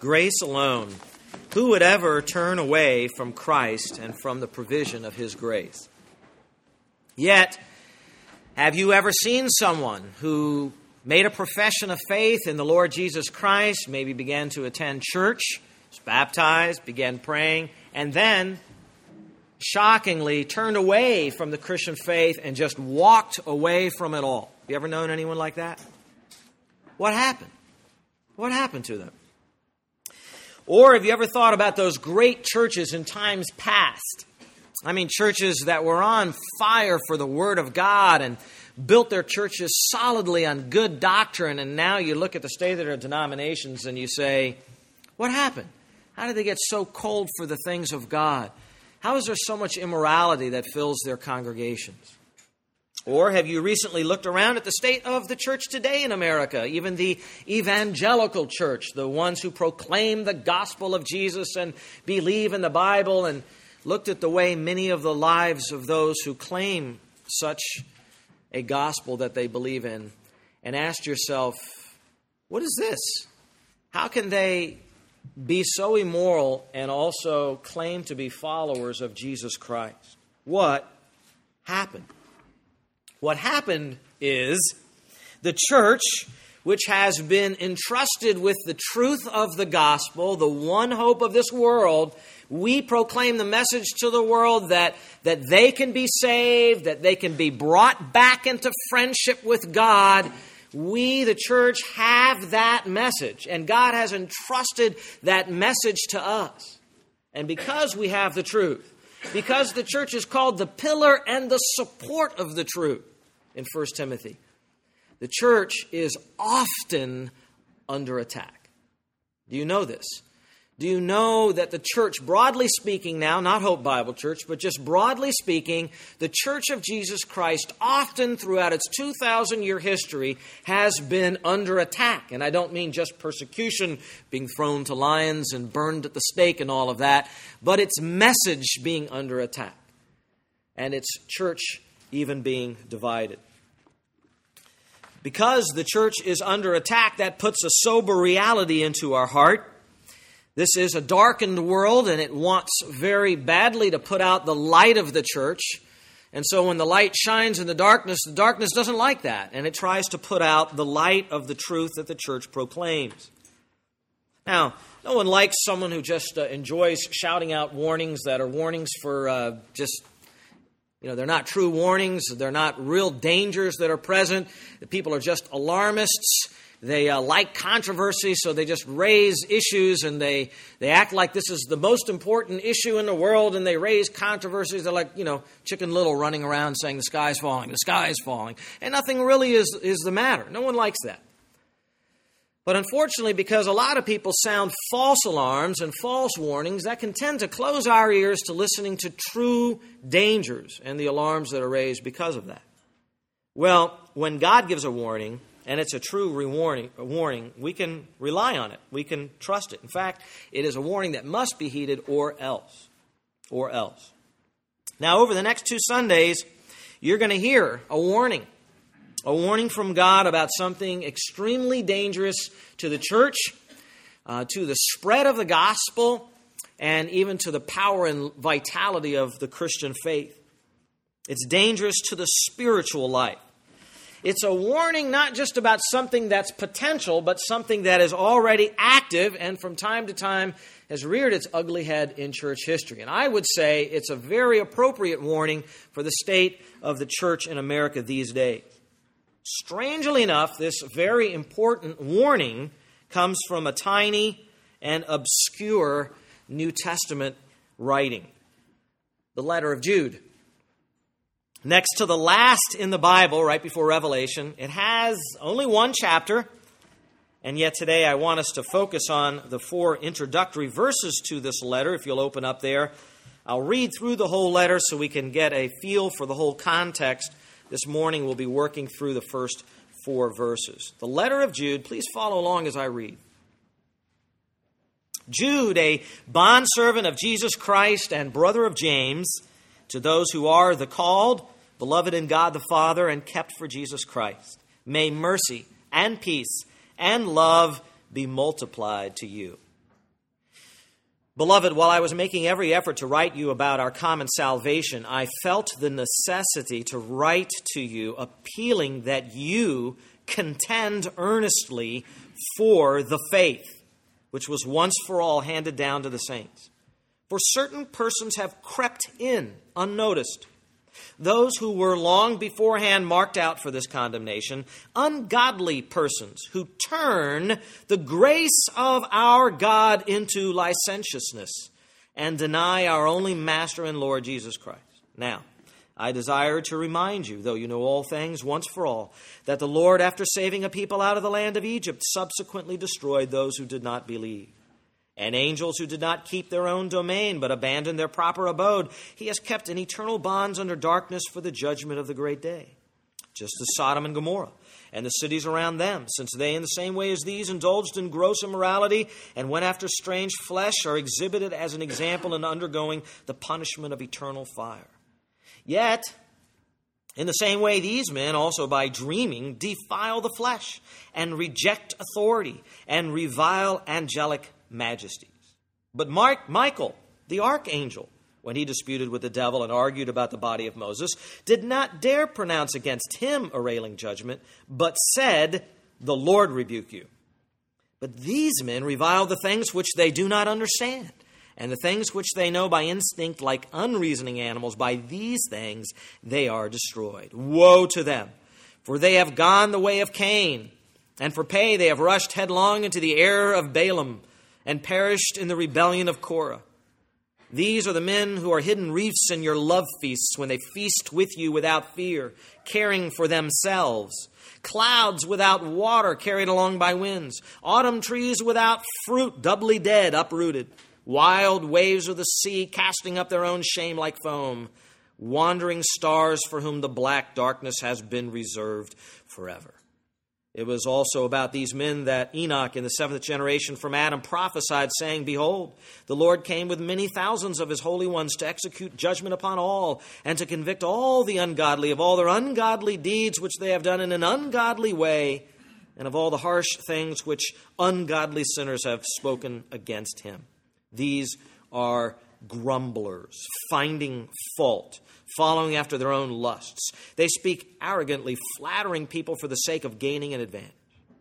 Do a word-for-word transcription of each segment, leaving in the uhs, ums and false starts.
grace alone, who would ever turn away from Christ and from the provision of His grace? Yet, have you ever seen someone who made a profession of faith in the Lord Jesus Christ, maybe began to attend church, was baptized, began praying, and then, shockingly, turned away from the Christian faith and just walked away from it all? You ever known anyone like that? What happened? What happened to them? Or have you ever thought about those great churches in times past? I mean, churches that were on fire for the Word of God and built their churches solidly on good doctrine, and now you look at the state of their denominations and you say, what happened? How did they get so cold for the things of God? How is there so much immorality that fills their congregations? Or have you recently looked around at the state of the church today in America, even the evangelical church, the ones who proclaim the gospel of Jesus and believe in the Bible, and looked at the way many of the lives of those who claim such a gospel that they believe in, and asked yourself, what is this? How can they be so immoral and also claim to be followers of Jesus Christ? What happened? What happened is the church, which has been entrusted with the truth of the gospel, the one hope of this world, we proclaim the message to the world that, that they can be saved, that they can be brought back into friendship with God. We, the church, have that message, and God has entrusted that message to us. And because we have the truth, because the church is called the pillar and the support of the truth in First Timothy, the church is often under attack. Do you know this? Do you know that the church, broadly speaking now, not Hope Bible Church, but just broadly speaking, the Church of Jesus Christ often throughout its two thousand year history has been under attack. And I don't mean just persecution, being thrown to lions and burned at the stake and all of that, but its message being under attack and its church even being divided. Because the church is under attack, that puts a sober reality into our heart. This is a darkened world, and it wants very badly to put out the light of the church. And so when the light shines in the darkness, the darkness doesn't like that, and it tries to put out the light of the truth that the church proclaims. Now, no one likes someone who just uh, enjoys shouting out warnings that are warnings for uh, just, you know, they're not true warnings. They're not real dangers that are present. The people are just alarmists. They uh, like controversy, so they just raise issues, and they, they act like this is the most important issue in the world, and they raise controversies. They're like, you know, Chicken Little running around saying the sky's falling, the sky's falling, and nothing really is, is the matter. No one likes that. But unfortunately, because a lot of people sound false alarms and false warnings, that can tend to close our ears to listening to true dangers and the alarms that are raised because of that. Well, when God gives a warning, and it's a true warning, a warning, we can rely on it. We can trust it. In fact, it is a warning that must be heeded or else. Or else. Now, over the next two Sundays, you're going to hear a warning. A warning from God about something extremely dangerous to the church, uh, to the spread of the gospel, and even to the power and vitality of the Christian faith. It's dangerous to the spiritual life. It's a warning not just about something that's potential, but something that is already active and from time to time has reared its ugly head in church history. And I would say it's a very appropriate warning for the state of the church in America these days. Strangely enough, this very important warning comes from a tiny and obscure New Testament writing, the letter of Jude. Next to the last in the Bible, right before Revelation, it has only one chapter, and yet today I want us to focus on the four introductory verses to this letter. If you'll open up there, I'll read through the whole letter so we can get a feel for the whole context. This morning we'll be working through the first four verses. The letter of Jude, please follow along as I read. Jude, a bondservant of Jesus Christ and brother of James, to those who are the called, beloved in God the Father, and kept for Jesus Christ, may mercy and peace and love be multiplied to you. Beloved, while I was making every effort to write you about our common salvation, I felt the necessity to write to you appealing that you contend earnestly for the faith, which was once for all handed down to the saints. For certain persons have crept in unnoticed, those who were long beforehand marked out for this condemnation, ungodly persons who turn the grace of our God into licentiousness and deny our only Master and Lord Jesus Christ. Now, I desire to remind you, though you know all things once for all, that the Lord, after saving a people out of the land of Egypt, subsequently destroyed those who did not believe. And angels who did not keep their own domain, but abandoned their proper abode, he has kept in eternal bonds under darkness for the judgment of the great day. Just as Sodom and Gomorrah and the cities around them, since they in the same way as these indulged in gross immorality and went after strange flesh, are exhibited as an example in undergoing the punishment of eternal fire. Yet, in the same way, these men also by dreaming defile the flesh and reject authority and revile angelic majesties. But Mark, Michael, the archangel, when he disputed with the devil and argued about the body of Moses, did not dare pronounce against him a railing judgment, but said, "The Lord rebuke you." But these men revile the things which they do not understand, and the things which they know by instinct like unreasoning animals, by these things they are destroyed. Woe to them, for they have gone the way of Cain, and for pay they have rushed headlong into the error of Balaam, and perished in the rebellion of Korah. These are the men who are hidden reefs in your love feasts when they feast with you without fear, caring for themselves. Clouds without water carried along by winds. Autumn trees without fruit, doubly dead, uprooted. Wild waves of the sea casting up their own shame like foam. Wandering stars for whom the black darkness has been reserved forever. It was also about these men that Enoch in the seventh generation from Adam prophesied, saying, "Behold, the Lord came with many thousands of his holy ones to execute judgment upon all, and to convict all the ungodly of all their ungodly deeds which they have done in an ungodly way, and of all the harsh things which ungodly sinners have spoken against him." These are grumblers, finding fault, following after their own lusts. They speak arrogantly, flattering people for the sake of gaining an advantage.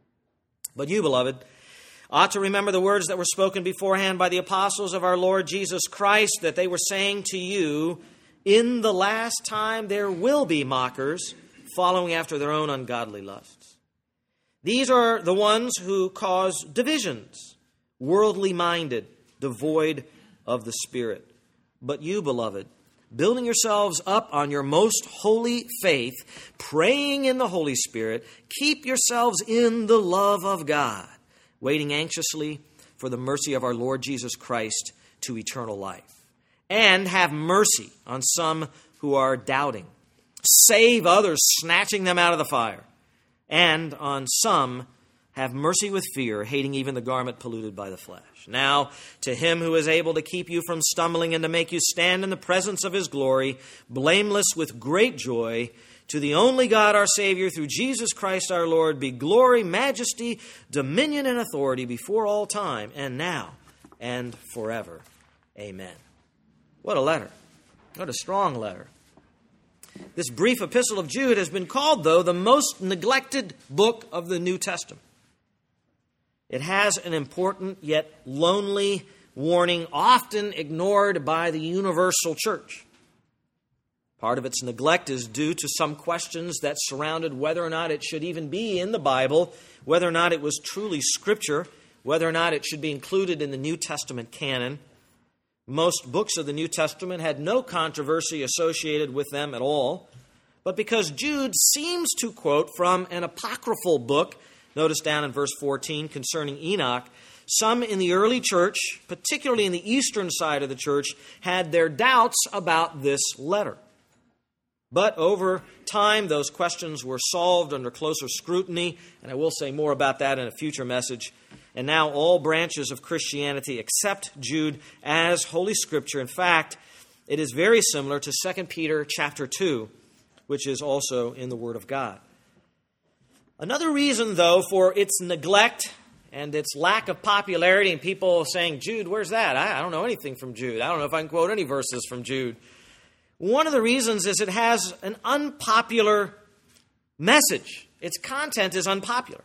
But you, beloved, ought to remember the words that were spoken beforehand by the apostles of our Lord Jesus Christ, that they were saying to you, "In the last time there will be mockers, following after their own ungodly lusts." These are the ones who cause divisions, worldly minded, devoid of the Spirit. But you, beloved, building yourselves up on your most holy faith, praying in the Holy Spirit, keep yourselves in the love of God, waiting anxiously for the mercy of our Lord Jesus Christ to eternal life. And have mercy on some who are doubting. Save others, snatching them out of the fire. And on some have mercy with fear, hating even the garment polluted by the flesh. Now, to him who is able to keep you from stumbling and to make you stand in the presence of his glory, blameless with great joy, to the only God our Savior, through Jesus Christ our Lord, be glory, majesty, dominion, and authority before all time, and now, and forever. Amen. What a letter. What a strong letter. This brief epistle of Jude has been called, though, the most neglected book of the New Testament. It has an important yet lonely warning, often ignored by the universal church. Part of its neglect is due to some questions that surrounded whether or not it should even be in the Bible, whether or not it was truly Scripture, whether or not it should be included in the New Testament canon. Most books of the New Testament had no controversy associated with them at all. But because Jude seems to quote from an apocryphal book, notice down in verse fourteen concerning Enoch, some in the early church, particularly in the eastern side of the church, had their doubts about this letter. But over time, those questions were solved under closer scrutiny, and I will say more about that in a future message. And now all branches of Christianity accept Jude as Holy Scripture. In fact, it is very similar to Second Peter chapter two, which is also in the Word of God. Another reason, though, for its neglect and its lack of popularity and people saying, Jude, where's that? I, I don't know anything from Jude. I don't know if I can quote any verses from Jude. One of the reasons is it has an unpopular message. Its content is unpopular.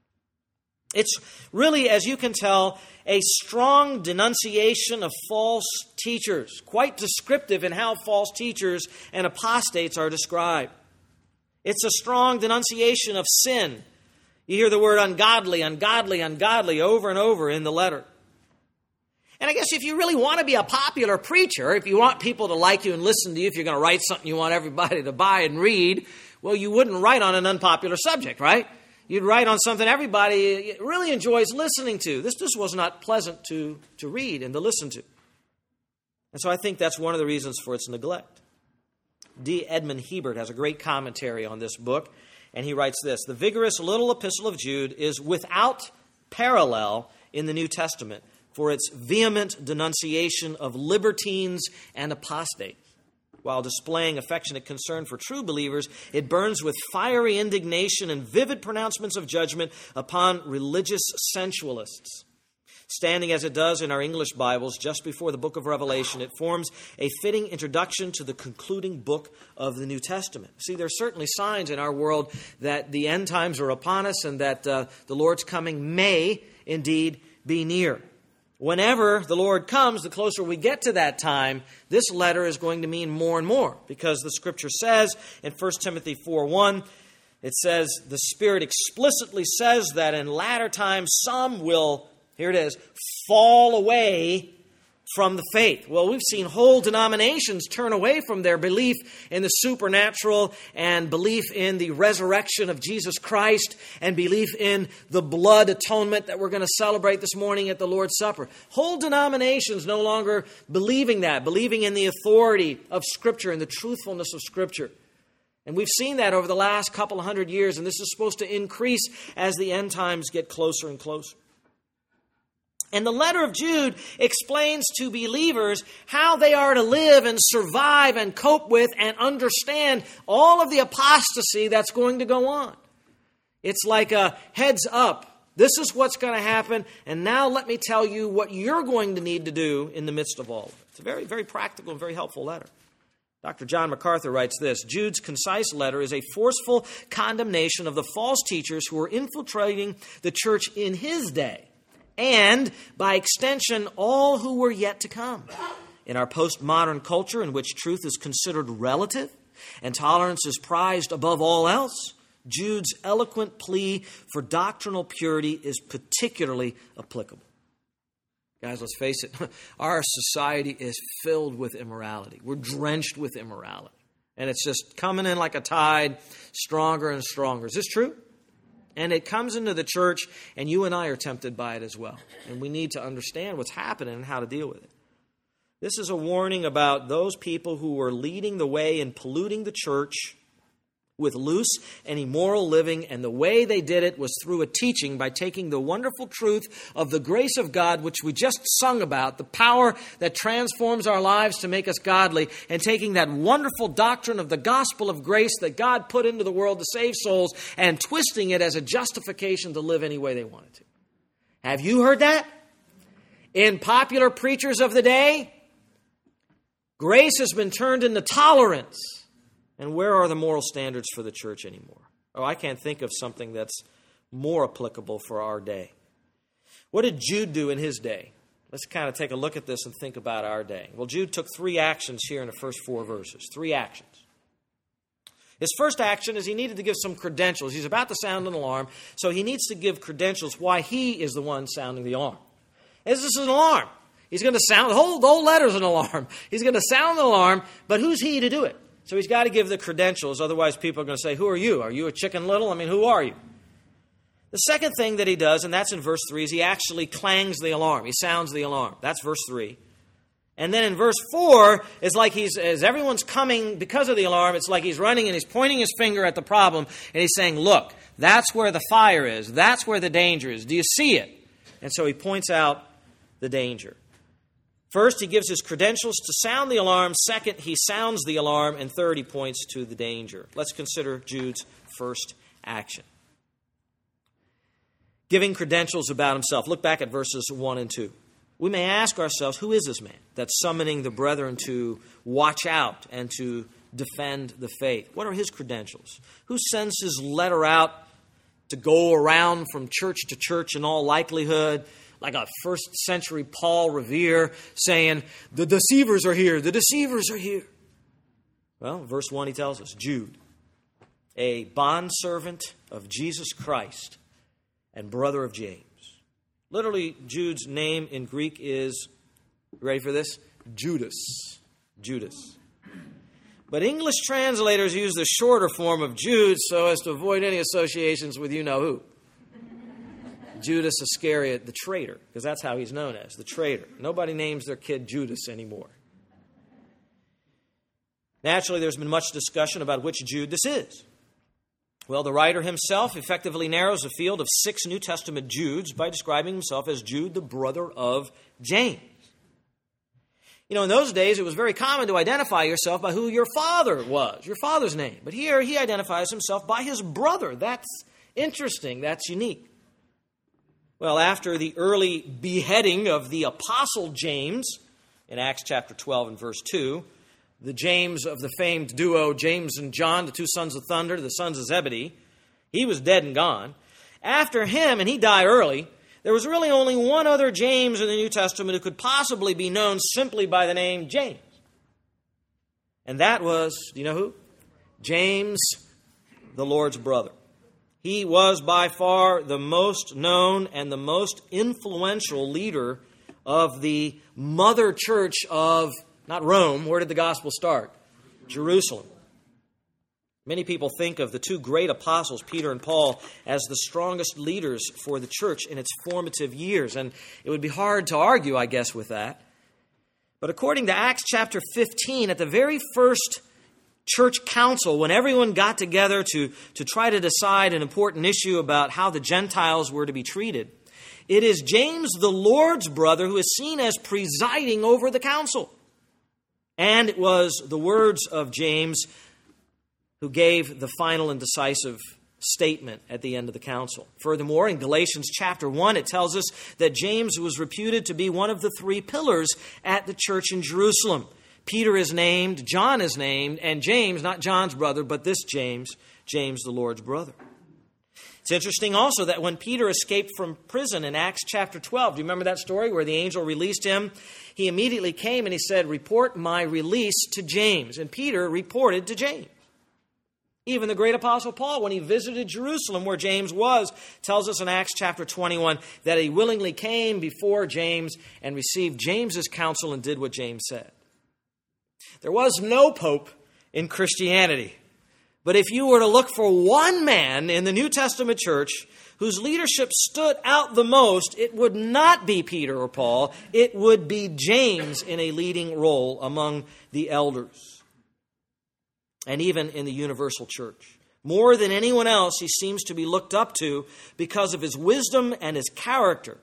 It's really, as you can tell, a strong denunciation of false teachers, quite descriptive in how false teachers and apostates are described. It's a strong denunciation of sin. You hear the word ungodly, ungodly, ungodly over and over in the letter. And I guess if you really want to be a popular preacher, if you want people to like you and listen to you, if you're going to write something you want everybody to buy and read, well, you wouldn't write on an unpopular subject, right? You'd write on something everybody really enjoys listening to. This just was not pleasant to, to read and to listen to. And so I think that's one of the reasons for its neglect. D. Edmund Hebert has a great commentary on this book, and he writes this: the vigorous little epistle of Jude is without parallel in the New Testament for its vehement denunciation of libertines and apostates. While displaying affectionate concern for true believers, it burns with fiery indignation and vivid pronouncements of judgment upon religious sensualists. Standing as it does in our English Bibles just before the book of Revelation, it forms a fitting introduction to the concluding book of the New Testament. See, there are certainly signs in our world that the end times are upon us and that uh, the Lord's coming may indeed be near. Whenever the Lord comes, the closer we get to that time, this letter is going to mean more and more, because the Scripture says in First Timothy four one, it says, the Spirit explicitly says that in latter times some will, here it is, fall away from the faith. Well, we've seen whole denominations turn away from their belief in the supernatural and belief in the resurrection of Jesus Christ and belief in the blood atonement that we're going to celebrate this morning at the Lord's Supper. Whole denominations no longer believing that, believing in the authority of Scripture and the truthfulness of Scripture. And we've seen that over the last couple of hundred years, and this is supposed to increase as the end times get closer and closer. And the letter of Jude explains to believers how they are to live and survive and cope with and understand all of the apostasy that's going to go on. It's like a heads up. This is what's going to happen, and now let me tell you what you're going to need to do in the midst of all of it. It's a very, very practical and very helpful letter. Doctor John MacArthur writes this: Jude's concise letter is a forceful condemnation of the false teachers who were infiltrating the church in his day, and, by extension, all who were yet to come. In our postmodern culture, in which truth is considered relative and tolerance is prized above all else, Jude's eloquent plea for doctrinal purity is particularly applicable. Guys, let's face it, our society is filled with immorality. We're drenched with immorality. And it's just coming in like a tide, stronger and stronger. Is this true? And it comes into the church, and you and I are tempted by it as well. And we need to understand what's happening and how to deal with it. This is a warning about those people who are leading the way in polluting the church with loose and immoral living, and the way they did it was through a teaching by taking the wonderful truth of the grace of God, which we just sung about, the power that transforms our lives to make us godly, and taking that wonderful doctrine of the gospel of grace that God put into the world to save souls, and twisting it as a justification to live any way they wanted to. Have you heard that? In popular preachers of the day, grace has been turned into tolerance. And where are the moral standards for the church anymore? Oh, I can't think of something that's more applicable for our day. What did Jude do in his day? Let's kind of take a look at this and think about our day. Well, Jude took three actions here in the first four verses. Three actions. His first action is he needed to give some credentials. He's about to sound an alarm, so he needs to give credentials why he is the one sounding the alarm. This is an alarm. He's going to sound, the whole, the whole letter's an alarm. He's going to sound the alarm, but who's he to do it? So he's got to give the credentials, otherwise people are going to say, who are you? Are you a Chicken Little? I mean, who are you? The second thing that he does, and that's in verse three, is he actually clangs the alarm. He sounds the alarm. That's verse three. And then in verse four, it's like he's, as everyone's coming because of the alarm, it's like he's running and he's pointing his finger at the problem, and he's saying, look, that's where the fire is. That's where the danger is. Do you see it? And so he points out the danger. First, he gives his credentials to sound the alarm. Second, he sounds the alarm. And third, he points to the danger. Let's consider Jude's first action. giving credentials about himself. Look back at verses one and two. We may ask ourselves, who is this man that's summoning the brethren to watch out and to defend the faith? What are his credentials? Who sends his letter out to go around from church to church in all likelihood, like a first century Paul Revere saying, the deceivers are here, the deceivers are here? Well, verse one, he tells us, Jude, a bondservant of Jesus Christ and brother of James. Literally, Jude's name in Greek is, ready for this? Judas. Judas. But English translators use the shorter form of Jude so as to avoid any associations with you-know-who. Judas Iscariot, the traitor, because that's how he's known as, the traitor. Nobody names their kid Judas anymore. Naturally, there's been much discussion about which Jude this is. Well, the writer himself effectively narrows the field of six New Testament Judes by describing himself as Jude, the brother of James. You know, in those days, it was very common to identify yourself by who your father was, your father's name. But here, he identifies himself by his brother. That's interesting. That's unique. Well, after the early beheading of the Apostle James, in Acts chapter twelve and verse two, the James of the famed duo James and John, the two sons of thunder, the sons of Zebedee, he was dead and gone. After him, and he died early, there was really only one other James in the New Testament who could possibly be known simply by the name James. And that was, do you know who? James, the Lord's brother. He was by far the most known and the most influential leader of the mother church of, not Rome. Where did the gospel start? Jerusalem. Many people think of the two great apostles, Peter and Paul, as the strongest leaders for the church in its formative years. And it would be hard to argue, I guess, with that. But according to Acts chapter fifteen, at the very first church council, when everyone got together to, to try to decide an important issue about how the Gentiles were to be treated, it is James, the Lord's brother, who is seen as presiding over the council. And it was the words of James who gave the final and decisive statement at the end of the council. Furthermore, in Galatians chapter one, it tells us that James was reputed to be one of the three pillars at the church in Jerusalem. Peter is named, John is named, and James, not John's brother, but this James, James the Lord's brother. It's interesting also that when Peter escaped from prison in Acts chapter twelve, do you remember that story where the angel released him? He immediately came and he said, report my release to James. And Peter reported to James. Even the great apostle Paul, when he visited Jerusalem where James was, tells us in Acts chapter twenty-one that he willingly came before James and received James's counsel and did what James said. There was no pope in Christianity. But if you were to look for one man in the New Testament church whose leadership stood out the most, it would not be Peter or Paul. It would be James in a leading role among the elders and even in the universal church. More than anyone else, he seems to be looked up to because of his wisdom and his character.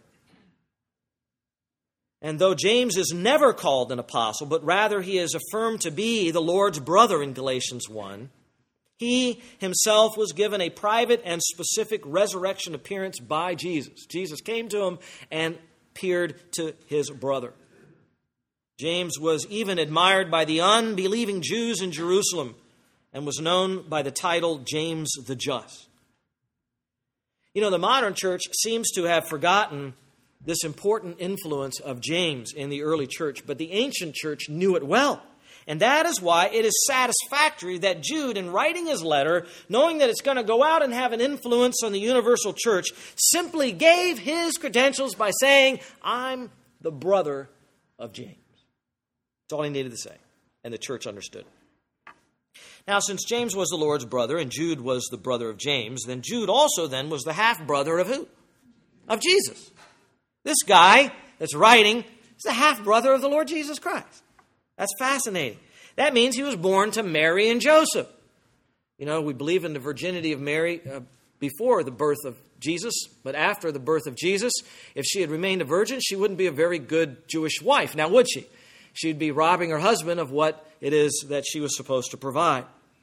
And though James is never called an apostle, but rather he is affirmed to be the Lord's brother in Galatians one, he himself was given a private and specific resurrection appearance by Jesus. Jesus came to him and appeared to his brother. James was even admired by the unbelieving Jews in Jerusalem and was known by the title James the Just. You know, the modern church seems to have forgotten this important influence of James in the early church, but the ancient church knew it well. And that is why it is satisfactory that Jude, in writing his letter, knowing that it's going to go out and have an influence on the universal church, simply gave his credentials by saying, I'm the brother of James. That's all he needed to say. And the church understood. Now, since James was the Lord's brother and Jude was the brother of James, then Jude also then was the half-brother of who? Of Jesus. This guy that's writing is the half-brother of the Lord Jesus Christ. That's fascinating. That means he was born to Mary and Joseph. You know, we believe in the virginity of Mary uh, before the birth of Jesus, but after the birth of Jesus, if she had remained a virgin, she wouldn't be a very good Jewish wife. Now, would she? She'd be robbing her husband of what it is that she was supposed to provide.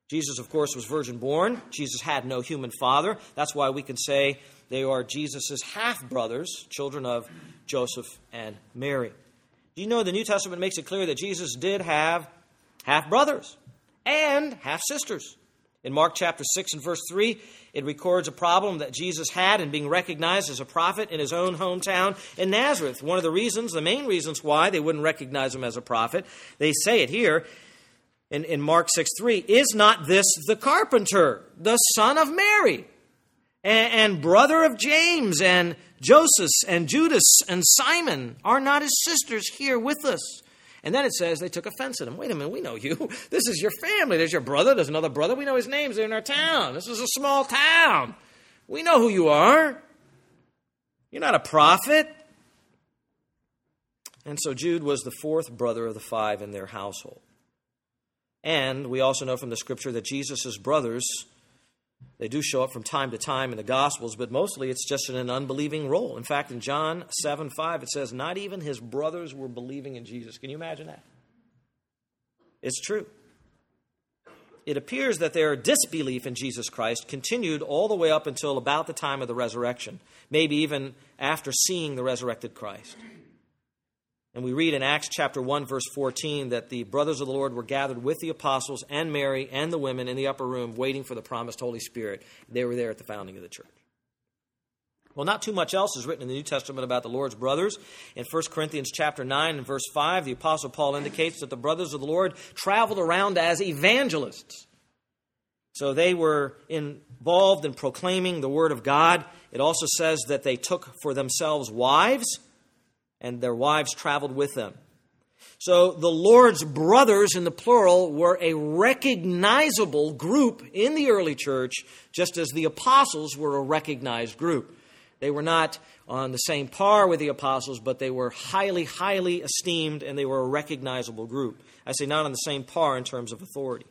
Jesus, of course, was virgin born. Jesus had no human father. That's why we can say they are Jesus' half-brothers, children of Joseph and Mary. Do you know the New Testament makes it clear that Jesus did have half-brothers and half-sisters? In Mark chapter six and verse three, it records a problem that Jesus had in being recognized as a prophet in his own hometown in Nazareth. One of the reasons, the main reasons why they wouldn't recognize him as a prophet, they say it here in, in Mark six three, is not this the carpenter, the son of Mary, and, and brother of James and Joseph and Judas and Simon? Are not his sisters here with us? And then it says they took offense at him. Wait a minute, we know you. This is your family. There's your brother. There's another brother. We know his names. They're in our town. This is a small town. We know who you are. You're not a prophet. And so Jude was the fourth brother of the five in their household. And we also know from the Scripture that Jesus' brothers, they do show up from time to time in the Gospels, but mostly it's just in an unbelieving role. In fact, in John seven five, it says, not even his brothers were believing in Jesus. Can you imagine that? It's true. It appears that their disbelief in Jesus Christ continued all the way up until about the time of the resurrection, maybe even after seeing the resurrected Christ. And we read in Acts chapter one, verse fourteen, that the brothers of the Lord were gathered with the apostles and Mary and the women in the upper room waiting for the promised Holy Spirit. They were there at the founding of the church. Well, not too much else is written in the New Testament about the Lord's brothers. In First Corinthians chapter nine and verse five, the Apostle Paul indicates that the brothers of the Lord traveled around as evangelists. So they were involved in proclaiming the word of God. It also says that they took for themselves wives, and their wives traveled with them. So the Lord's brothers, in the plural, were a recognizable group in the early church, just as the apostles were a recognized group. They were not on the same par with the apostles, but they were highly, highly esteemed, and they were a recognizable group. I say not on the same par in terms of authority.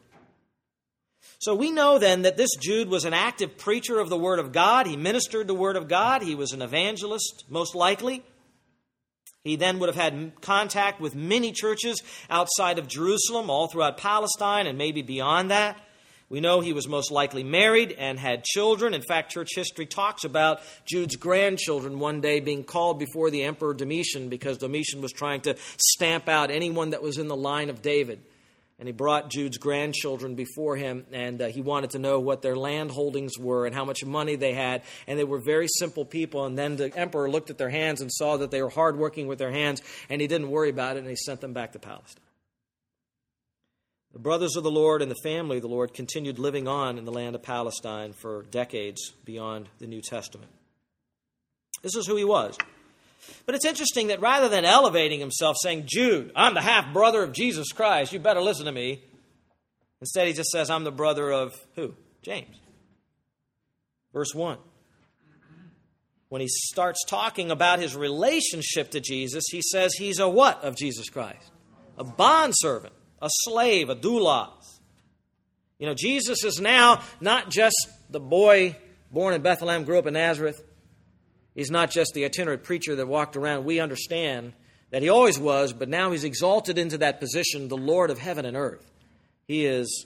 So we know then that this Jude was an active preacher of the Word of God. He ministered the Word of God. He was an evangelist, most likely. He then would have had contact with many churches outside of Jerusalem, all throughout Palestine, and maybe beyond that. We know he was most likely married and had children. In fact, church history talks about Jude's grandchildren one day being called before the Emperor Domitian because Domitian was trying to stamp out anyone that was in the line of David. And he brought Jude's grandchildren before him, and uh, he wanted to know what their land holdings were and how much money they had. And they were very simple people. And then the emperor looked at their hands and saw that they were hardworking with their hands, and he didn't worry about it, and he sent them back to Palestine. The brothers of the Lord and the family of the Lord continued living on in the land of Palestine for decades beyond the New Testament. This is who he was. But it's interesting that rather than elevating himself, saying, Jude, I'm the half-brother of Jesus Christ, you better listen to me. Instead, he just says, I'm the brother of who? James. Verse one. When he starts talking about his relationship to Jesus, he says he's a what of Jesus Christ? A bondservant, a slave, a doulos. You know, Jesus is now not just the boy born in Bethlehem, grew up in Nazareth. He's not just the itinerant preacher that walked around. We understand that he always was, but now he's exalted into that position, the Lord of heaven and earth. He is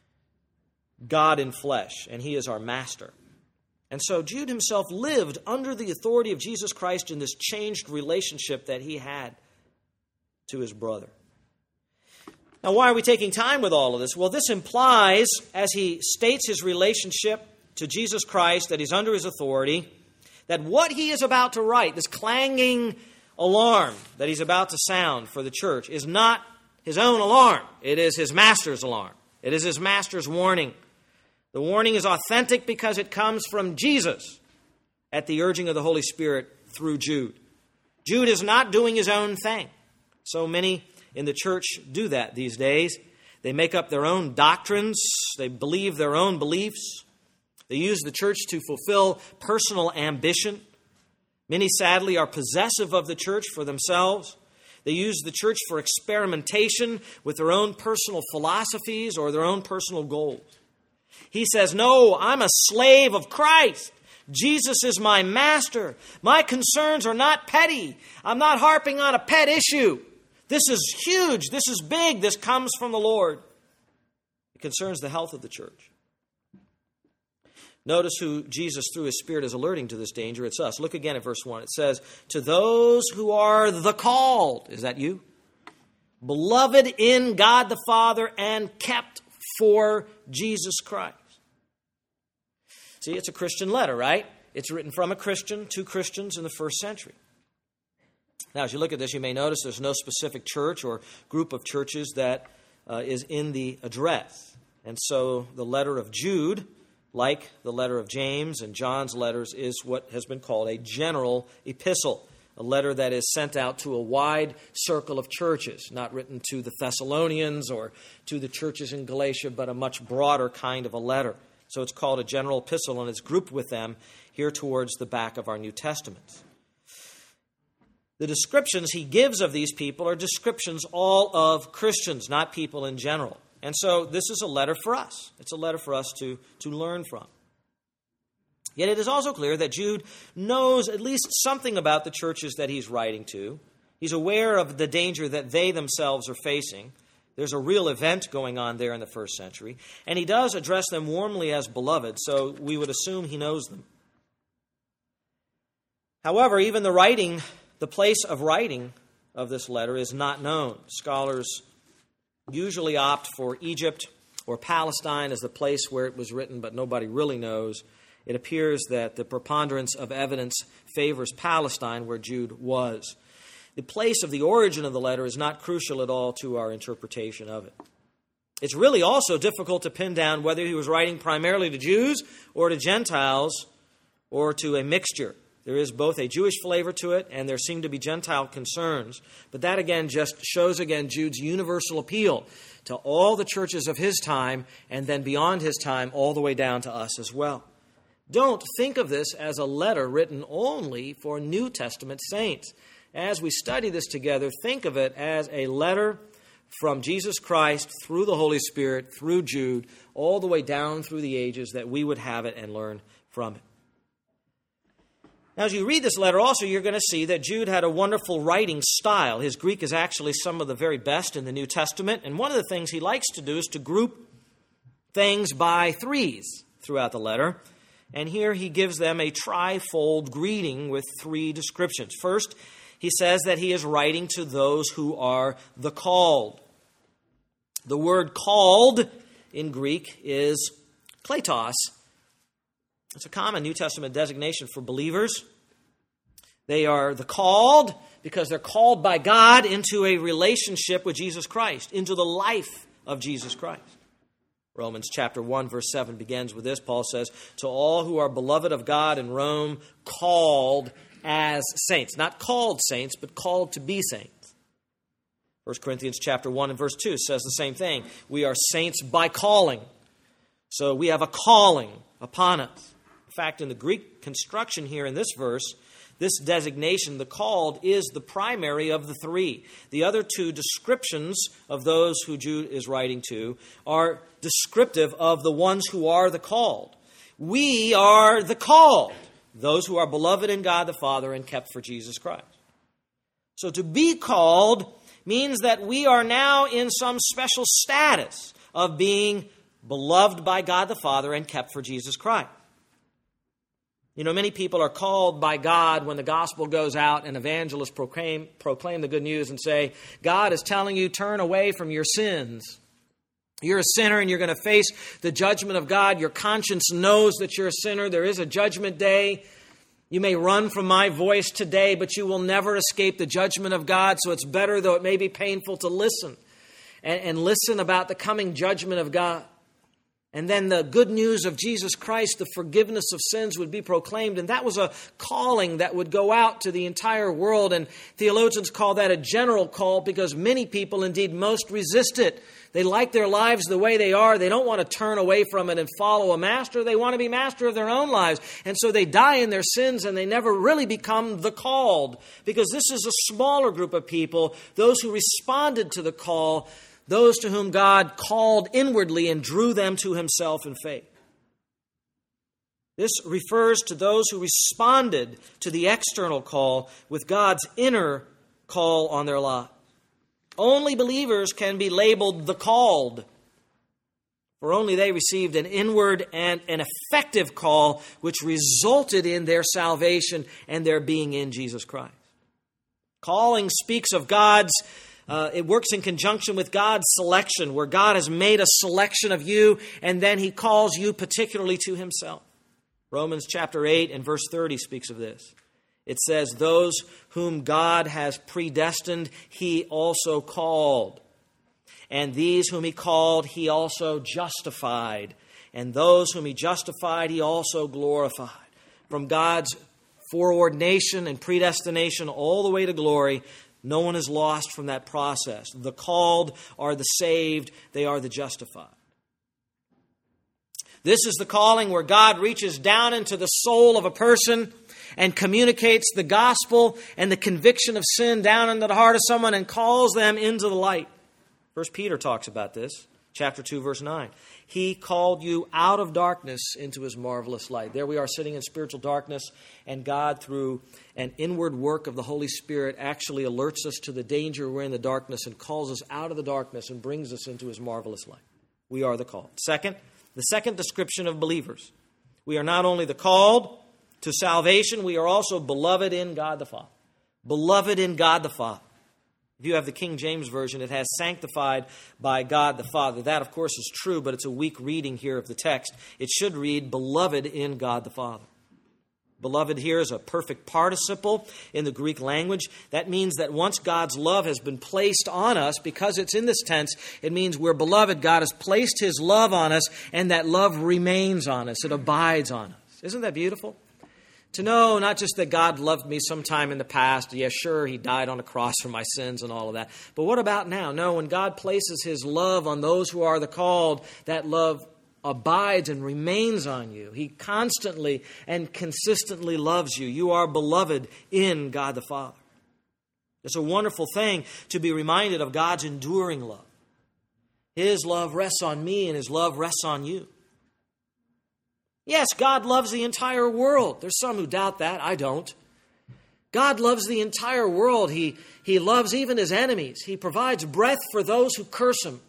God in flesh, and he is our master. And so Jude himself lived under the authority of Jesus Christ in this changed relationship that he had to his brother. Now, why are we taking time with all of this? Well, this implies, as he states his relationship to Jesus Christ, that he's under his authority, that what he is about to write, this clanging alarm that he's about to sound for the church, is not his own alarm. It is his master's alarm. It is his master's warning. The warning is authentic because it comes from Jesus at the urging of the Holy Spirit through Jude. Jude is not doing his own thing. So many in the church do that these days. They make up their own doctrines. They believe their own beliefs. They use the church to fulfill personal ambition. Many, sadly, are possessive of the church for themselves. They use the church for experimentation with their own personal philosophies or their own personal goals. He says, no, I'm a slave of Christ. Jesus is my master. My concerns are not petty. I'm not harping on a pet issue. This is huge. This is big. This comes from the Lord. It concerns the health of the church. Notice who Jesus, through his Spirit, is alerting to this danger. It's us. Look again at verse one. It says, to those who are the called. Is that you? Beloved in God the Father and kept for Jesus Christ. See, it's a Christian letter, right? It's written from a Christian to Christians in the first century. Now, as you look at this, you may notice there's no specific church or group of churches that uh, is in the address. And so the letter of Jude, like the letter of James and John's letters, is what has been called a general epistle, a letter that is sent out to a wide circle of churches, not written to the Thessalonians or to the churches in Galatia, but a much broader kind of a letter. So it's called a general epistle, and it's grouped with them here towards the back of our New Testaments. The descriptions he gives of these people are descriptions all of Christians, not people in general. And so this is a letter for us. It's a letter for us to, to learn from. Yet it is also clear that Jude knows at least something about the churches that he's writing to. He's aware of the danger that they themselves are facing. There's a real event going on there in the first century. And he does address them warmly as beloved, so we would assume he knows them. However, even the writing, the place of writing of this letter is not known. Scholars usually opt for Egypt or Palestine as the place where it was written, but nobody really knows. It appears that the preponderance of evidence favors Palestine, where Jude was. The place of the origin of the letter is not crucial at all to our interpretation of it. It's really also difficult to pin down whether he was writing primarily to Jews or to Gentiles or to a mixture. There is both a Jewish flavor to it, and there seem to be Gentile concerns. But that, again, just shows, again, Jude's universal appeal to all the churches of his time, and then beyond his time, all the way down to us as well. Don't think of this as a letter written only for New Testament saints. As we study this together, think of it as a letter from Jesus Christ through the Holy Spirit, through Jude, all the way down through the ages, that we would have it and learn from it. Now, as you read this letter also, you're going to see that Jude had a wonderful writing style. His Greek is actually some of the very best in the New Testament. And one of the things he likes to do is to group things by threes throughout the letter. And here he gives them a trifold greeting with three descriptions. First, he says that he is writing to those who are the called. The word called in Greek is kletos. It's a common New Testament designation for believers. They are the called because they're called by God into a relationship with Jesus Christ, into the life of Jesus Christ. Romans chapter one, verse seven begins with this. Paul says, to all who are beloved of God in Rome, called as saints. Not called saints, but called to be saints. First Corinthians chapter one and verse two says the same thing. We are saints by calling. So we have a calling upon us. In fact, in the Greek construction here in this verse, this designation, the called, is the primary of the three. The other two descriptions of those who Jude is writing to are descriptive of the ones who are the called. We are the called, those who are beloved in God the Father and kept for Jesus Christ. So to be called means that we are now in some special status of being beloved by God the Father and kept for Jesus Christ. You know, many people are called by God when the gospel goes out and evangelists proclaim, proclaim the good news and say, God is telling you, turn away from your sins. You're a sinner and you're going to face the judgment of God. Your conscience knows that you're a sinner. There is a judgment day. You may run from my voice today, but you will never escape the judgment of God. So it's better, though it may be painful, to listen and, and listen about the coming judgment of God. And then the good news of Jesus Christ, the forgiveness of sins, would be proclaimed. And that was a calling that would go out to the entire world. And theologians call that a general call because many people, indeed most, resist it. They like their lives the way they are. They don't want to turn away from it and follow a master. They want to be master of their own lives. And so they die in their sins and they never really become the called. Because this is a smaller group of people, those who responded to the call, those to whom God called inwardly and drew them to himself in faith. This refers to those who responded to the external call with God's inner call on their lives. Only believers can be labeled the called. For only they received an inward and an effective call, which resulted in their salvation and their being in Jesus Christ. Calling speaks of God's, uh, it works in conjunction with God's selection, where God has made a selection of you, and then He calls you particularly to Himself. Romans chapter eight and verse thirty speaks of this. It says, those whom God has predestined, He also called. And these whom He called, He also justified. And those whom He justified, He also glorified. From God's foreordination and predestination all the way to glory, no one is lost from that process. The called are the saved, they are the justified. This is the calling where God reaches down into the soul of a person and communicates the gospel and the conviction of sin down into the heart of someone and calls them into the light. First Peter talks about this, chapter two, verse nine. He called you out of darkness into His marvelous light. There we are sitting in spiritual darkness, and God, through an inward work of the Holy Spirit, actually alerts us to the danger we're in the darkness and calls us out of the darkness and brings us into His marvelous light. We are the called. Second, the second description of believers. We are not only the called to salvation, we are also beloved in God the Father. Beloved in God the Father. If you have the King James Version, it has sanctified by God the Father. That, of course, is true, but it's a weak reading here of the text. It should read, beloved in God the Father. Beloved here is a perfect participle in the Greek language. That means that once God's love has been placed on us, because it's in this tense, it means we're beloved. God has placed His love on us, and that love remains on us. It abides on us. Isn't that beautiful? To know not just that God loved me sometime in the past. Yeah, sure, He died on a cross for my sins and all of that. But what about now? No, when God places His love on those who are the called, that love abides and remains on you. He constantly and consistently loves you. You are beloved in God the Father. It's a wonderful thing to be reminded of God's enduring love. His love rests on me and His love rests on you. Yes, God loves the entire world. There's some who doubt that. I don't. God loves the entire world. He, he loves even His enemies. He provides breath for those who curse Him.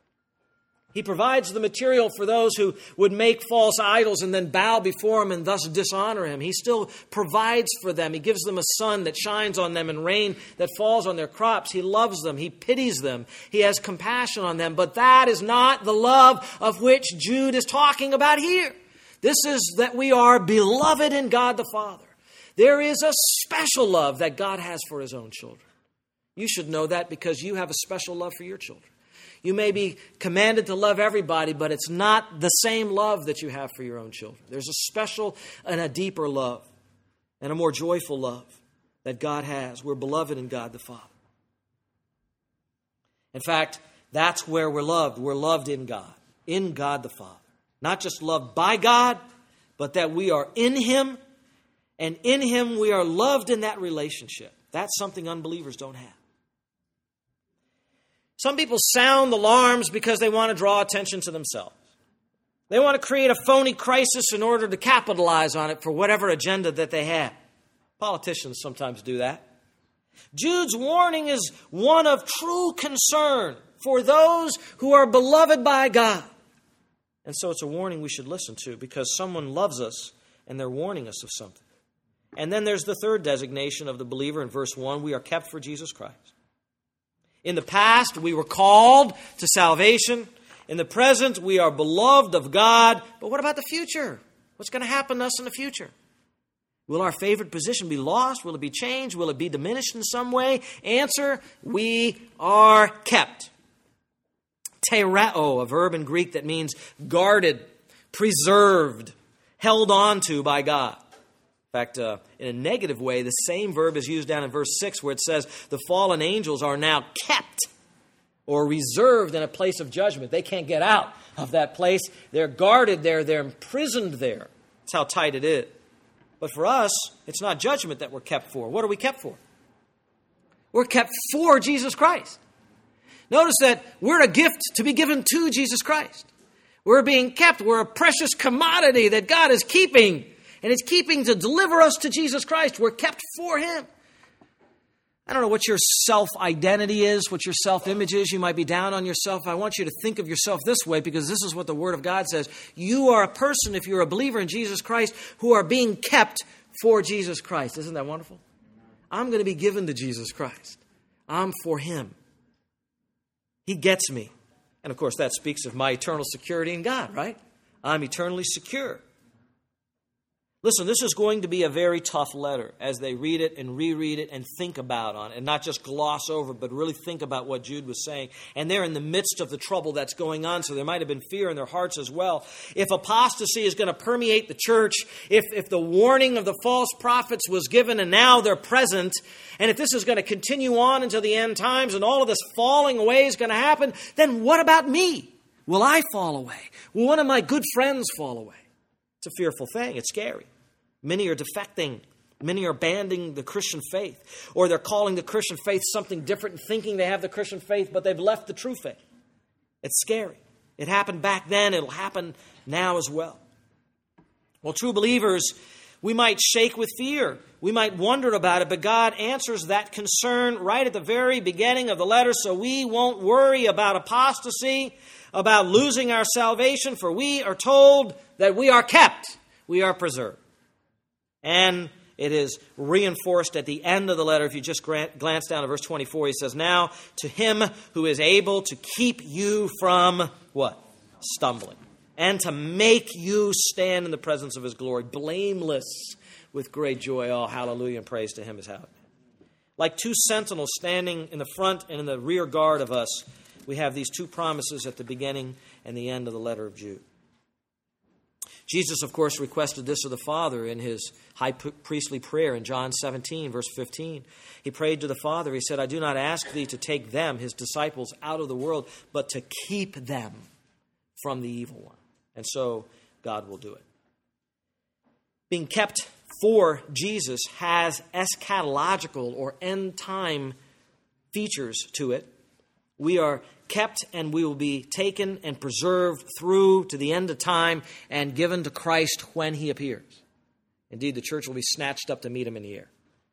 He provides the material for those who would make false idols and then bow before Him and thus dishonor Him. He still provides for them. He gives them a sun that shines on them and rain that falls on their crops. He loves them. He pities them. He has compassion on them. But that is not the love of which Jude is talking about here. This is that we are beloved in God the Father. There is a special love that God has for His own children. You should know that because you have a special love for your children. You may be commanded to love everybody, but it's not the same love that you have for your own children. There's a special and a deeper love and a more joyful love that God has. We're beloved in God the Father. In fact, that's where we're loved. We're loved in God, in God the Father. Not just loved by God, but that we are in Him, and in Him we are loved in that relationship. That's something unbelievers don't have. Some people sound alarms because they want to draw attention to themselves. They want to create a phony crisis in order to capitalize on it for whatever agenda that they have. Politicians sometimes do that. Jude's warning is one of true concern for those who are beloved by God. And so it's a warning we should listen to because someone loves us and they're warning us of something. And then there's the third designation of the believer in verse one. We are kept for Jesus Christ. In the past, we were called to salvation. In the present, we are beloved of God. But what about the future? What's going to happen to us in the future? Will our favored position be lost? Will it be changed? Will it be diminished in some way? Answer, we are kept. Tereo, a verb in Greek that means guarded, preserved, held on to by God. In fact, uh, in a negative way, the same verb is used down in verse six where it says the fallen angels are now kept or reserved in a place of judgment. They can't get out of that place. They're guarded there. They're imprisoned there. That's how tight it is. But for us, it's not judgment that we're kept for. What are we kept for? We're kept for Jesus Christ. Notice that we're a gift to be given to Jesus Christ. We're being kept. We're a precious commodity that God is keeping. And it's keeping to deliver us to Jesus Christ. We're kept for Him. I don't don't know what your self-identity is, what your self-image is. You might be down on yourself. I want you to think of yourself this way, because this is what the Word of God says. You are a person, if you're a believer in Jesus Christ, who are being kept for Jesus Christ. Isn't that wonderful? I'm going to be given to Jesus Christ. I'm for Him. He gets me. And of course, that speaks of my eternal security in God, right? I'm eternally secure. Listen, this is going to be a very tough letter as they read it and reread it and think about on it, and not just gloss over, but really think about what Jude was saying. And they're in the midst of the trouble that's going on, so there might have been fear in their hearts as well. If apostasy is going to permeate the church, if, if the warning of the false prophets was given and now they're present, and if this is going to continue on until the end times and all of this falling away is going to happen, then what about me? Will I fall away? Will one of my good friends fall away? It's a fearful thing. It's scary. Many are defecting. Many are abandoning the Christian faith. Or they're calling the Christian faith something different and thinking they have the Christian faith, but they've left the true faith. It's scary. It happened back then. It'll happen now as well. Well, true believers, we might shake with fear. We might wonder about it, but God answers that concern right at the very beginning of the letter, so we won't worry about apostasy, about losing our salvation, for we are told that we are kept. We are preserved. And it is reinforced at the end of the letter. If you just glance down to verse twenty-four, he says, now to Him who is able to keep you from what? Stumbling. And to make you stand in the presence of His glory, blameless with great joy. Oh, hallelujah, and praise to Him is how. Like two sentinels standing in the front and in the rear guard of us, we have these two promises at the beginning and the end of the letter of Jude. Jesus, of course, requested this of the Father in His high priestly prayer in John seventeen, verse fifteen. He prayed to the Father. He said, I do not ask Thee to take them, His disciples, out of the world, but to keep them from the evil one. And so God will do it. Being kept for Jesus has eschatological or end-time features to it. We are kept and we will be taken and preserved through to the end of time and given to Christ when He appears. Indeed, the church will be snatched up to meet Him in the air.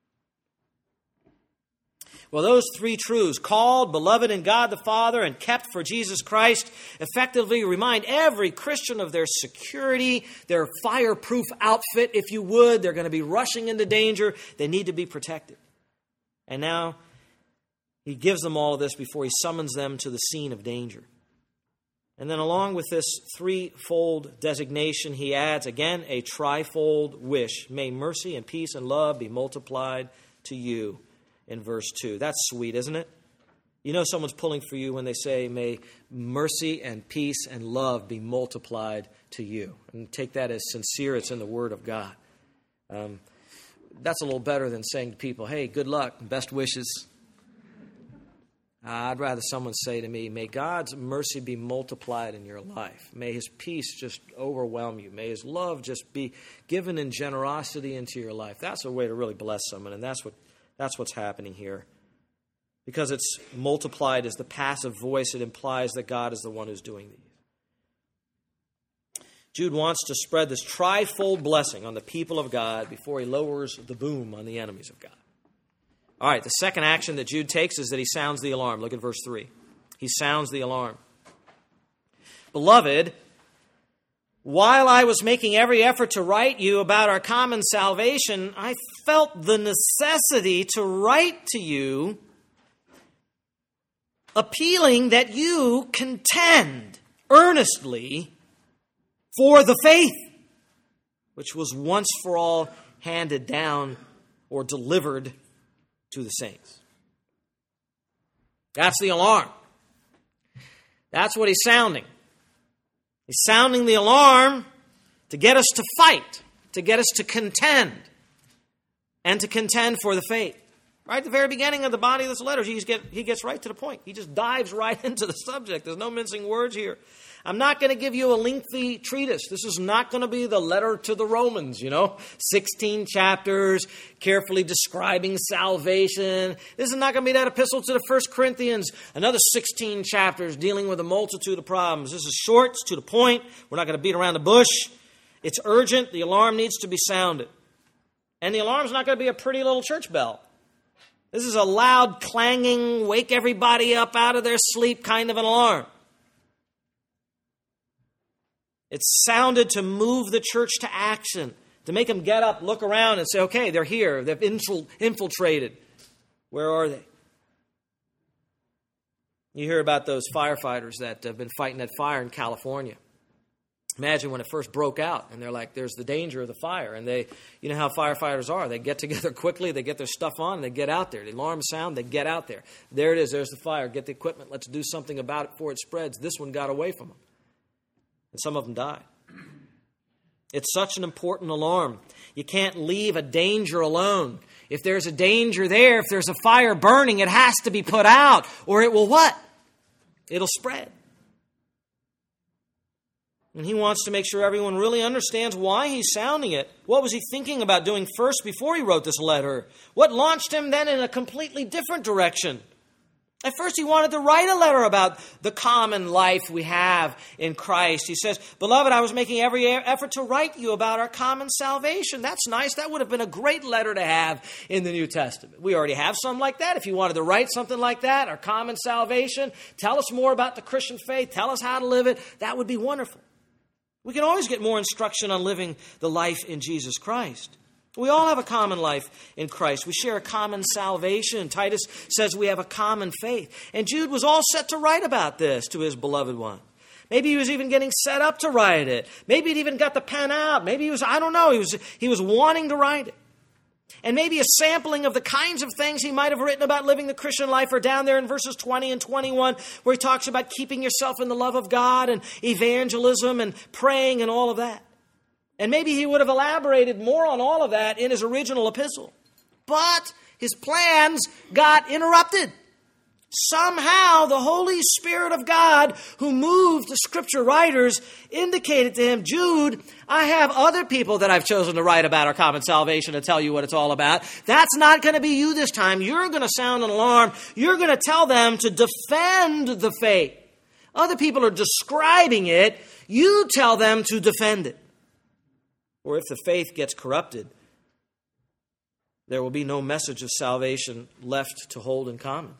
Well, those three truths, called, beloved in God the Father, and kept for Jesus Christ, effectively remind every Christian of their security, their fireproof outfit, if you would. They're going to be rushing into danger. They need to be protected. And now He gives them all of this before He summons them to the scene of danger. And then along with this threefold designation, He adds, again, a trifold wish. May mercy and peace and love be multiplied to you in verse two. That's sweet, isn't it? You know someone's pulling for you when they say, may mercy and peace and love be multiplied to you. And take that as sincere. It's in the Word of God. Um, that's a little better than saying to people, hey, good luck, best wishes. Uh, I'd rather someone say to me, may God's mercy be multiplied in your life. May His peace just overwhelm you. May His love just be given in generosity into your life. That's a way to really bless someone, and that's what that's what's happening here. Because it's multiplied as the passive voice, it implies that God is the one who's doing these. Jude wants to spread this trifold blessing on the people of God before he lowers the boom on the enemies of God. All right, the second action that Jude takes is that he sounds the alarm. Look at verse three. He sounds the alarm. Beloved, while I was making every effort to write you about our common salvation, I felt the necessity to write to you, appealing that you contend earnestly for the faith, which was once for all handed down or delivered to the saints. That's the alarm. That's what he's sounding. He's sounding the alarm to get us to fight, to get us to contend, and to contend for the faith. Right at the very beginning of the body of this letter, he gets, he gets right to the point. He just dives right into the subject. There's no mincing words here. I'm not going to give you a lengthy treatise. This is not going to be the letter to the Romans, you know, sixteen chapters, carefully describing salvation. This is not going to be that epistle to the First Corinthians, another sixteen chapters dealing with a multitude of problems. This is short, it's to the point. We're not going to beat around the bush. It's urgent. The alarm needs to be sounded. And the alarm's not going to be a pretty little church bell. This is a loud, clanging, wake everybody up out of their sleep kind of an alarm. It sounded to move the church to action, to make them get up, look around, and say, okay, they're here. They've infiltrated. Where are they? You hear about those firefighters that have been fighting that fire in California. Imagine when it first broke out, and they're like, there's the danger of the fire. And they, you know how firefighters are. They get together quickly, they get their stuff on, and they get out there. The alarm sound, they get out there. There it is, there's the fire. Get the equipment, let's do something about it before it spreads. This one got away from them. And some of them died. It's such an important alarm. You can't leave a danger alone. If there's a danger there, if there's a fire burning, it has to be put out, or it will what? It'll spread. And he wants to make sure everyone really understands why he's sounding it. What was he thinking about doing first before he wrote this letter? What launched him then in a completely different direction? At first he wanted to write a letter about the common life we have in Christ. He says, "Beloved, I was making every effort to write you about our common salvation." That's nice. That would have been a great letter to have in the New Testament. We already have some like that. If you wanted to write something like that, our common salvation, tell us more about the Christian faith, tell us how to live it, that would be wonderful. We can always get more instruction on living the life in Jesus Christ. We all have a common life in Christ. We share a common salvation. Titus says we have a common faith. And Jude was all set to write about this to his beloved one. Maybe he was even getting set up to write it. Maybe he'd even got the pen out. Maybe he was, I don't know, he was, he was wanting to write it. And maybe a sampling of the kinds of things he might have written about living the Christian life are down there in verses twenty and twenty-one, where he talks about keeping yourself in the love of God and evangelism and praying and all of that. And maybe he would have elaborated more on all of that in his original epistle. But his plans got interrupted. Somehow the Holy Spirit of God, who moved the scripture writers, indicated to him, "Jude, I have other people that I've chosen to write about our common salvation and tell you what it's all about. That's not going to be you this time. You're going to sound an alarm. You're going to tell them to defend the faith. Other people are describing it. You tell them to defend it. Or if the faith gets corrupted, there will be no message of salvation left to hold in common."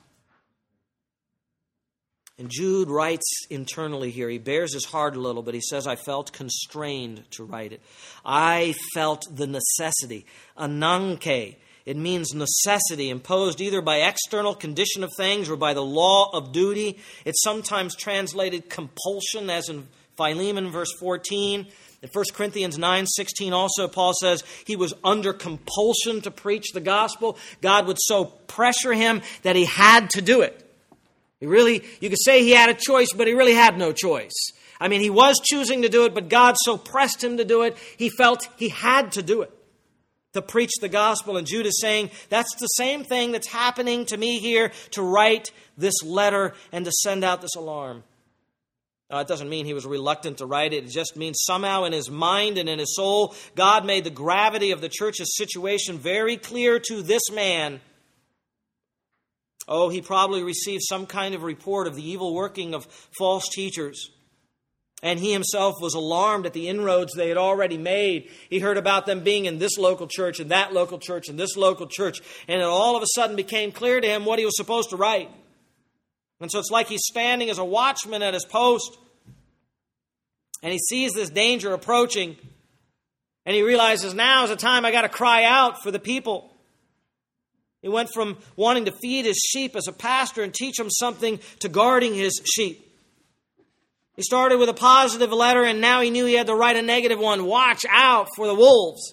And Jude writes internally here. He bears his heart a little, but he says, "I felt constrained to write it. I felt the necessity." Ananke. It means necessity, imposed either by external condition of things or by the law of duty. It's sometimes translated compulsion, as in Philemon, verse fourteen. In First Corinthians nine sixteen also, Paul says he was under compulsion to preach the gospel. God would so pressure him that he had to do it. He really, you could say he had a choice, but he really had no choice. I mean, he was choosing to do it, but God so pressed him to do it, he felt he had to do it, to preach the gospel. And Jude is saying, that's the same thing that's happening to me here, to write this letter and to send out this alarm. Uh, it doesn't mean he was reluctant to write it. It just means somehow in his mind and in his soul, God made the gravity of the church's situation very clear to this man. Oh, he probably received some kind of report of the evil working of false teachers. And he himself was alarmed at the inroads they had already made. He heard about them being in this local church and that local church and this local church. And it all of a sudden became clear to him what he was supposed to write. And so it's like he's standing as a watchman at his post. And he sees this danger approaching. And he realizes now is the time I got to cry out for the people. He went from wanting to feed his sheep as a pastor and teach them something to guarding his sheep. He started with a positive letter, and now he knew he had to write a negative one. Watch out for the wolves.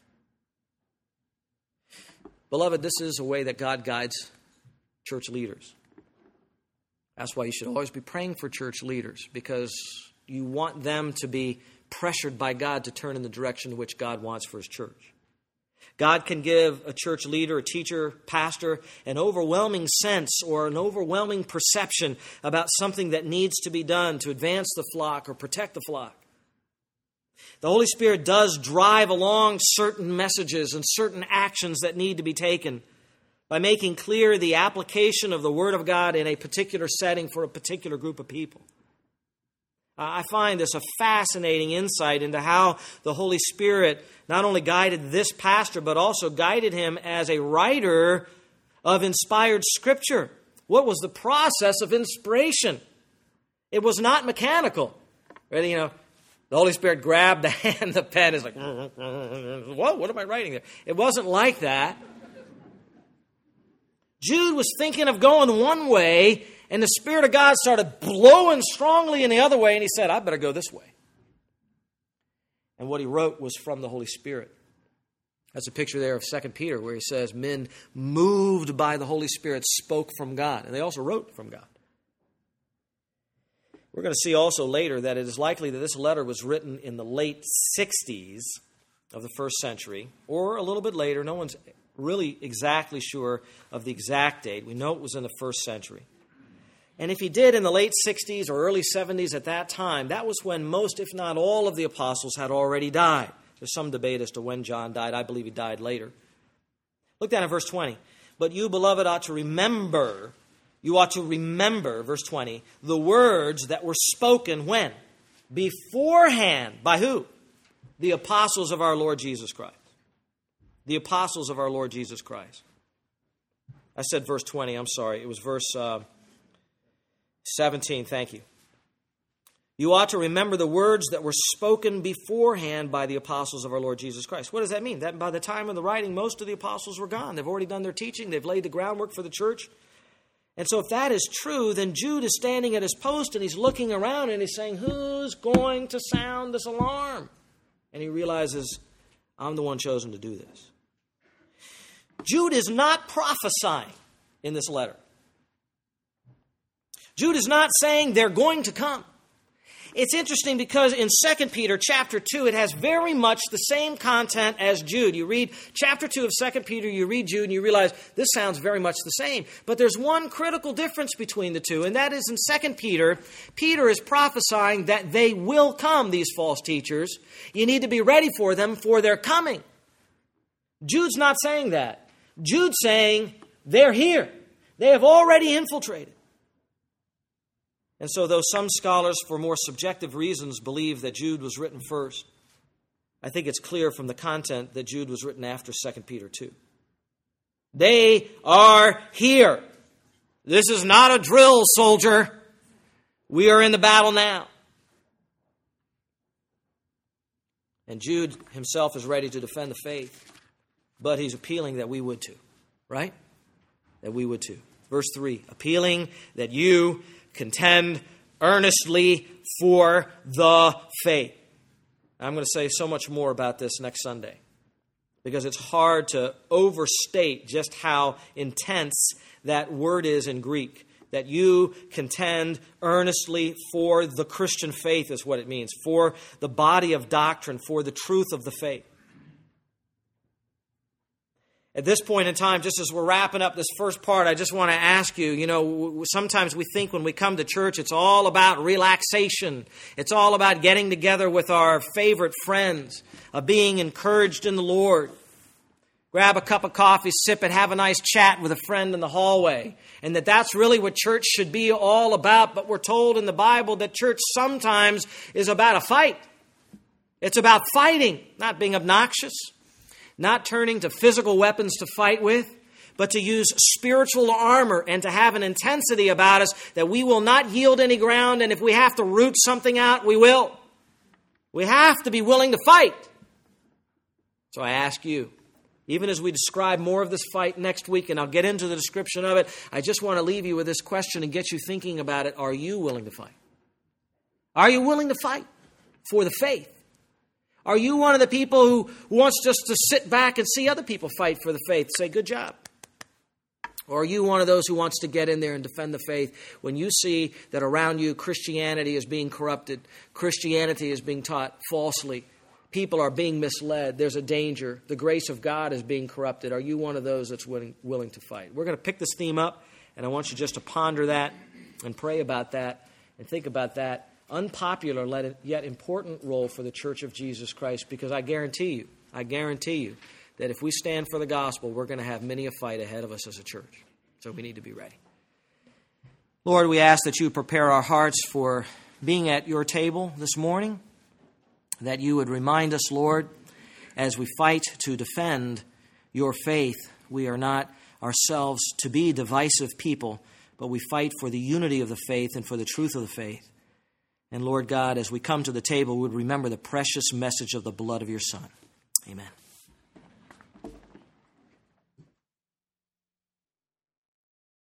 Beloved, this is a way that God guides church leaders. That's why you should always be praying for church leaders, because you want them to be pressured by God to turn in the direction in which God wants for his church. God can give a church leader, a teacher, pastor, an overwhelming sense or an overwhelming perception about something that needs to be done to advance the flock or protect the flock. The Holy Spirit does drive along certain messages and certain actions that need to be taken by making clear the application of the Word of God in a particular setting for a particular group of people. I find this a fascinating insight into how the Holy Spirit not only guided this pastor, but also guided him as a writer of inspired Scripture? What was the process of inspiration? It was not mechanical. Right? You know, the Holy Spirit grabbed the hand, the pen is like, what? What am I writing there? It wasn't like that. Jude was thinking of going one way, and the Spirit of God started blowing strongly in the other way, and he said, I better go this way. And what he wrote was from the Holy Spirit. That's a picture there of Second Peter where he says, men moved by the Holy Spirit spoke from God. And they also wrote from God. We're going to see also later that it is likely that this letter was written in the late sixties of the first century, or a little bit later. No one's really exactly sure of the exact date. We know it was in the first century. And if he did in the late sixties or early seventies at that time, that was when most, if not all, of the apostles had already died. There's some debate as to when John died. I believe he died later. Look down at verse twenty. But you, beloved, ought to remember, you ought to remember, verse twenty, the words that were spoken when? Beforehand. By who? The apostles of our Lord Jesus Christ. The apostles of our Lord Jesus Christ. I said verse twenty. I'm sorry. It was verse uh, seventeen. Thank you. You ought to remember the words that were spoken beforehand by the apostles of our Lord Jesus Christ. What does that mean? That by the time of the writing, most of the apostles were gone. They've already done their teaching. They've laid the groundwork for the church. And so if that is true, then Jude is standing at his post and he's looking around and he's saying, who's going to sound this alarm? And he realizes, I'm the one chosen to do this. Jude is not prophesying in this letter. Jude is not saying they're going to come. It's interesting because in Second Peter chapter two, it has very much the same content as Jude. You read chapter two of Second Peter, you read Jude, and you realize this sounds very much the same. But there's one critical difference between the two, and that is in Second Peter, Peter is prophesying that they will come, these false teachers. You need to be ready for them, for they're coming. Jude's not saying that. Jude's saying they're here. They have already infiltrated. And so though some scholars, for more subjective reasons, believe that Jude was written first, I think it's clear from the content that Jude was written after Second Peter two. They are here. This is not a drill, soldier. We are in the battle now. And Jude himself is ready to defend the faith, but he's appealing that we would too, right? That we would too. Verse three, appealing that you contend earnestly for the faith. I'm going to say so much more about this next Sunday because it's hard to overstate just how intense that word is in Greek. That you contend earnestly for the Christian faith is what it means. For the body of doctrine, for the truth of the faith. At this point in time, just as we're wrapping up this first part, I just want to ask you, you know, sometimes we think when we come to church, it's all about relaxation. It's all about getting together with our favorite friends, of being encouraged in the Lord. Grab a cup of coffee, sip it, have a nice chat with a friend in the hallway. And that that's really what church should be all about. But we're told in the Bible that church sometimes is about a fight. It's about fighting, not being obnoxious. Not turning to physical weapons to fight with, but to use spiritual armor and to have an intensity about us that we will not yield any ground, and if we have to root something out, we will. We have to be willing to fight. So I ask you, even as we describe more of this fight next week, and I'll get into the description of it, I just want to leave you with this question and get you thinking about it. Are you willing to fight? Are you willing to fight for the faith? Are you one of the people who wants just to sit back and see other people fight for the faith? Say, good job. Or are you one of those who wants to get in there and defend the faith when you see that around you Christianity is being corrupted, Christianity is being taught falsely, people are being misled, there's a danger, the grace of God is being corrupted? Are you one of those that's willing, willing to fight? We're going to pick this theme up, and I want you just to ponder that and pray about that and think about that. Unpopular yet important role for the Church of Jesus Christ, because I guarantee you, I guarantee you that if we stand for the gospel, we're going to have many a fight ahead of us as a church. So we need to be ready. Lord, we ask that you prepare our hearts for being at your table this morning, that you would remind us, Lord, as we fight to defend your faith, we are not ourselves to be divisive people, but we fight for the unity of the faith and for the truth of the faith. And Lord God, as we come to the table, we would remember the precious message of the blood of your Son. Amen.